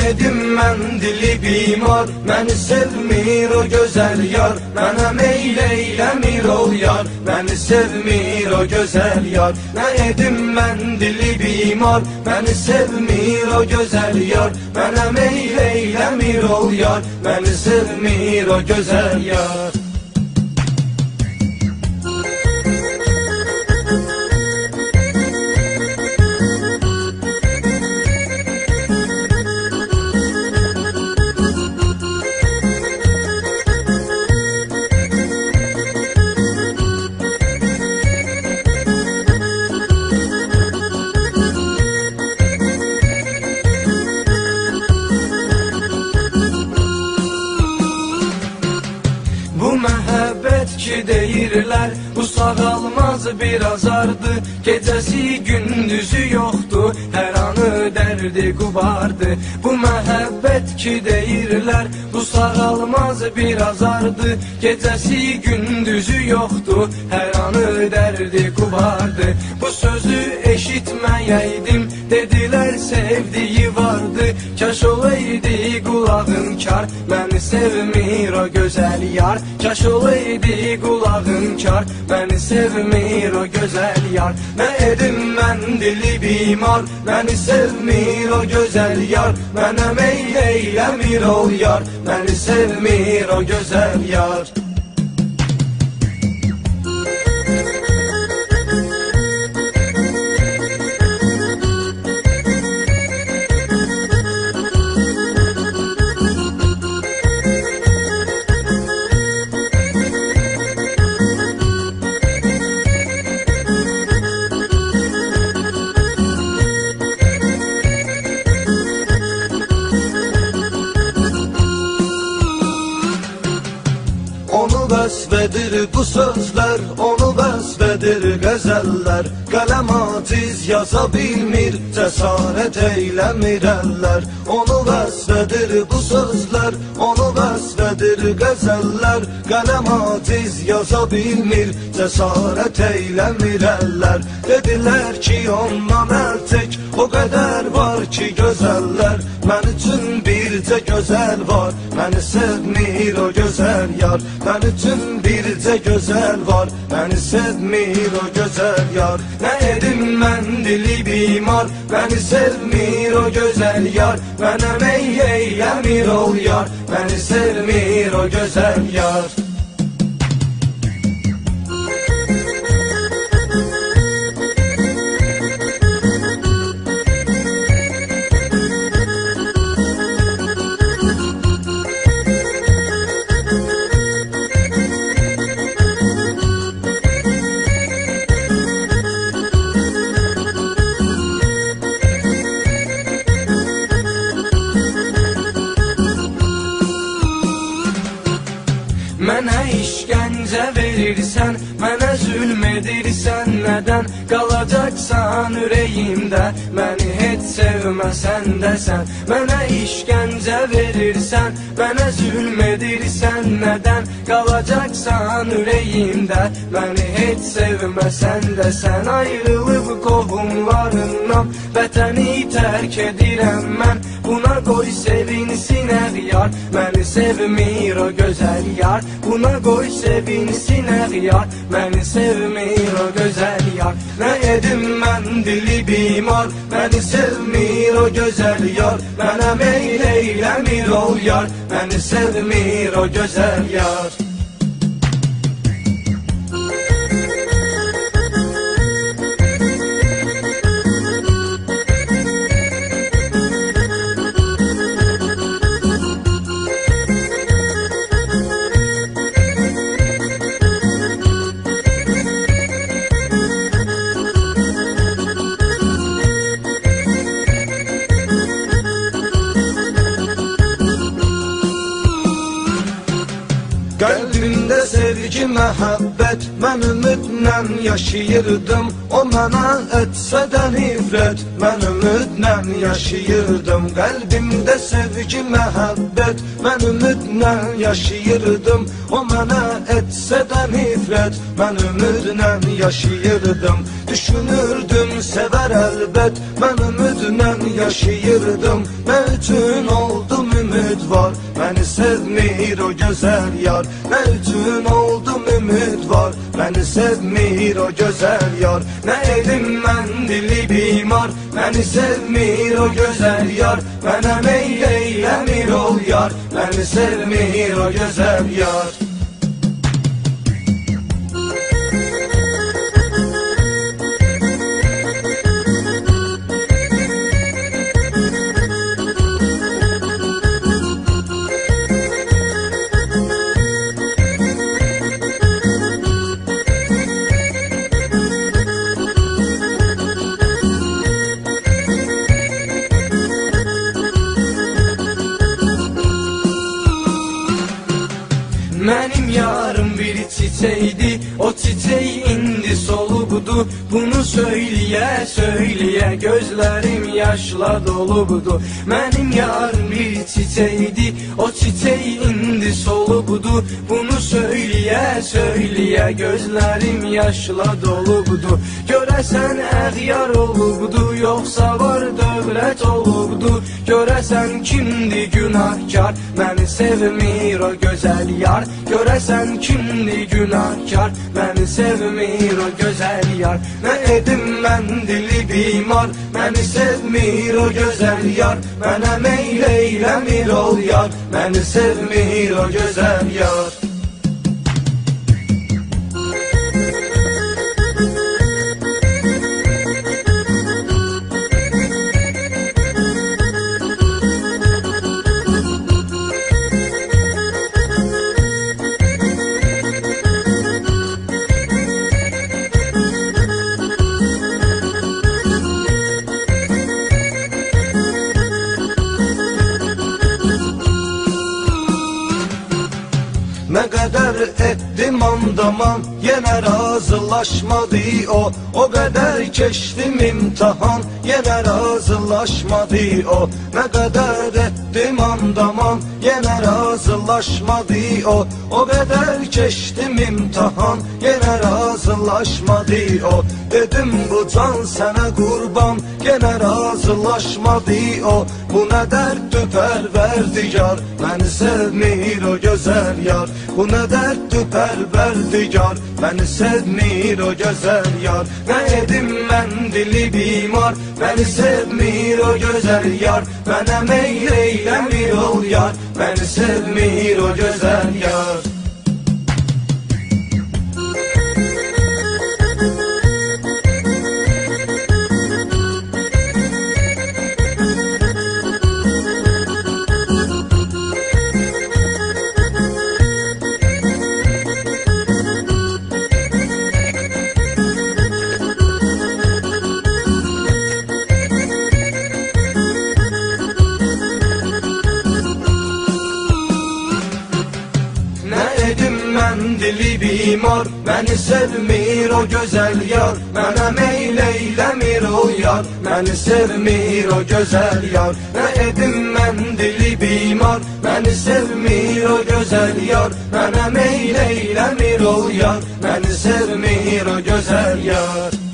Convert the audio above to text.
edim mən dili bimar, məni sevmir o gözəl yar, mənə meyl eyləmir ol yar, məni sevmir o gözəl yar. Nə edim mən dili bimar, məni sevmir o gözəl yar, mənə meyl eyləmir ol yar, məni sevmir o gözəl yar. Bu məhəbbət ki deyirlər, bu sağalmaz bir azardı. Gecəsi gündüzü yoxdur, hər anı dərdi qubardı. Bu məhəbbət ki deyirlər, bu sağalmaz bir azardı. Gecəsi gündüzü yoxdur, hər anı dərdi qubardı. Bu sözü eşitməyəydim, dedilər sevdiyi vardı. Kaş olaydı qulağın kar, məni sevmir o gözəl yar. Kaş olaydı qulağın kar, məni sevmir o gözəl yar. Nə edim mən dili bimar, məni sevmir o gözəl yar, mənə meyl eyləmir ol yar, məni sevmir o gözəl yar. Onu vəsfedir bu sözlər, onu vəsfedir qəzəllər. Qələm aciz yaza bilmir, cəsarət eyləmir əllər. Onu vəsfedir bu sözlər, onu vəsfedir qəzəllər. Qələm aciz yaza bilmir, cəsarət eyləmir əllər. Dedilər ki ondan əl çək, o qədər var ki gözəllər. Mən üçün bircə gözəl var, məni sevmir o gözəl yar. Mən üçün bircə gözəl var, məni sevmir o gözəl yar. Nə edim mən dili bimar, məni sevmir o gözəl yar. Mənə meyl eyləmir ol yar, məni sevmir o gözəl yar. Mənə işgəncə verirsən, mənə zülm edirsən, nədən qalacaqsan ürəyimdə, məni heç sevməsən dəsən. Mənə işgəncə verirsən, mənə zülm edirsən, nədən qalacaqsan ürəyimdə, məni heç sevməsən dəsən. Ayrılıb qohumlarından, vətəni tərk edirəm mən, buna qoy sevinsin əğyar, məni sevmir o gözəl yar. Buna qoy sevinsin əğyar, məni sevmir o gözəl yar. Nə edim mən dili bimar, məni sevmir o gözəl yar. Mənə meyl eyləmir ol yar, məni sevmir o gözəl yar. Qəlbimdə sevgi, məhəbbət, mən ümidlə yaşayırdım. O mənə etsə də nifrət, mən ümidlə yaşayırdım. Qəlbimdə sevgi, məhəbbət, mən ümidlə yaşayırdım. O mənə etsə də nifrət, mən ümidlə yaşayırdım. Düşünürdüm, sevər əlbət, mən ümidlə yaşayırdım. Nə üçün oldum ümid var, məni sevmir o gözəl yar. Nə üçün oldum ümid var, məni sevmir o gözəl yar. Nə edim mən dili bimar, məni sevmir o gözəl yar. Mənə meyl eyləmir ol yar, məni sevmir o gözəl yar. Mənim yarım bir çiçəkdi, o çiçək indi solubdu. Bunu söyləyə, söyləyə gözlərim yaşla dolubdu. Mənim yarım bir çiçəkdi, o çiçək indi solubdu. Bunu söyləyə, söyləyə gözlərim yaşla dolubdu. Görəsən əğyar olubdu, yoxsa var dövlət olubdu. Görəsən kimdi günahkar, məni sevmir o gözəl yar. Görəsən kimdi günahkar, məni sevmir o gözəl yar. Nə edim mən dili bimar, məni sevmir o gözəl yar. Mənə meyl eyləmir ol yar, məni sevmir o gözəl yar. Nə qədər etdim andaman, yenə razılaşmadı o. O qədər keçdim imtihan, yenə razılaşmadı o. Nə qədər etdim andaman, yenə razılaşmadı o. O qədər keçdim imtihan, yenə razılaşmadı o. Dedim bu can sənə qurban, yenə razılaşmadı o. Bu nə dərddir pərverdigar, məni sevmir o gözəl yar. Bu nə dərddir pərverdigar, məni sevmir o gözəl yar. Nə edim mən dili bimar, məni sevmir o gözəl yar. Mənə meyl eyləmir ol yar, məni sevmir o gözəl yar. Mən dili bimar, məni sevmir o gözəl yar. Mənə meyl eyləmir ol yar, məni sevmir o gözəl yar. Nə edim mən dili bimar, məni sevmir o gözəl yar. Mənə meyl eyləmir ol yar, məni sevmir o gözəl yar.